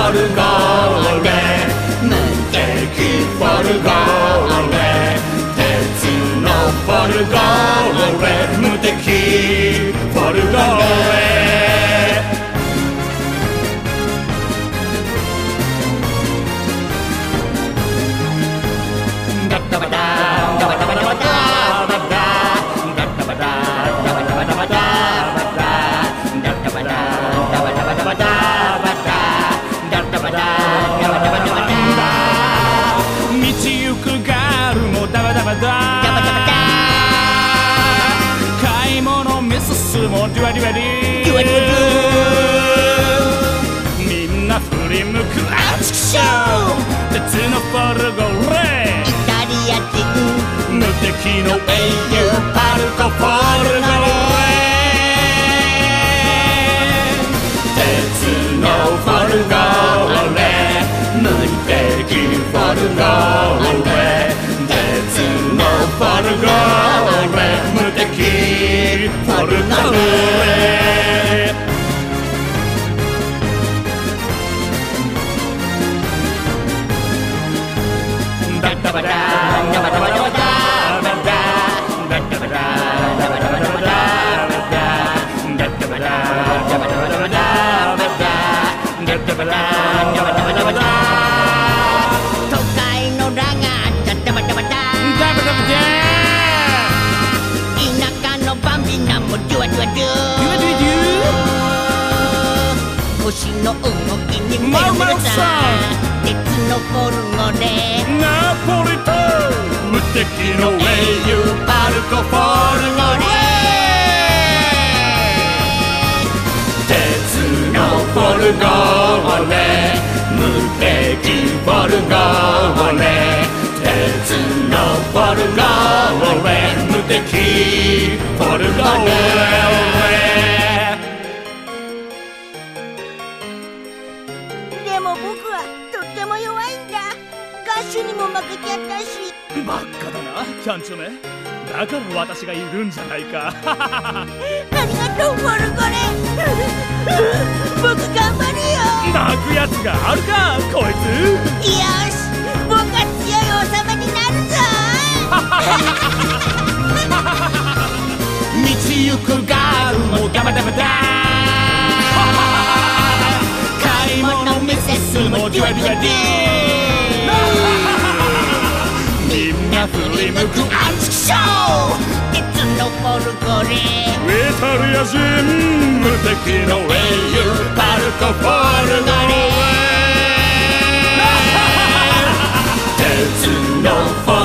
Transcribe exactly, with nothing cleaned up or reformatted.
ォルゴーレ無敵フォルゴーレ鉄のフォルゴーレ無敵フォルゴーレダッダバダーダバダバダバダーダッダバダーダバダバダバダーダッダバダーダバダバダバダーダッダバダーダバダバダバダー道行くガールもダバダバダーダバダバダー買い物ミススもデュアデュアディデュアデュアデュみんな振り向くあちくしょう鉄のフォルゴーレ無敵の英雄パルコフォルゴーレ鉄のフォルゴーレ無敵フォルゴーレ鉄のフォルゴーレ無敵フォルゴーレダッダバダーダバダバダバダー都会のラガーダダバダバダーダバダバダー田舎のバンビナもデュアデュアデュデュアデュアデュ星の動きに目を目さ鉄のフォルゴーレナポリタン無敵の英雄パルコフォルゴーレ鉄のフォルゴーレ無敵フォルゴーレ鉄のフォルゴーレ無敵フォルゴーレでも僕はとっても弱いんだガッシュにも負けちゃったしバッカだなキャンチョメだから私がいるんじゃないかありがとうフォルゴレ僕頑張るよ泣くやつがあるかこいつよし僕は強い王様になるぞ道行くガールもダバダバダー買い物ミセスもデュアデュアディみんな振り向くアンチキショー鉄のフォルゴレイタリア人無敵の英雄パルコフォルゴレ鉄のフォ